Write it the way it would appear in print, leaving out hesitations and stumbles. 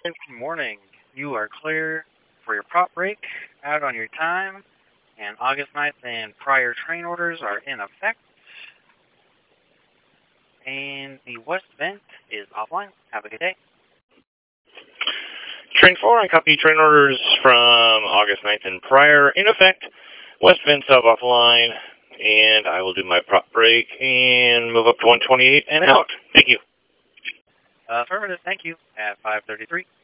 Good morning. You are clear for your prop break, out on your time, and August 9th and prior train orders are in effect. And the west vent is offline. Have a good day. Train 4, I copy train orders from August 9th and prior in effect. West vent sub offline, and I will do my prop break and move up to 128 and out. Thank you. Affirmative, thank you. At 5:33.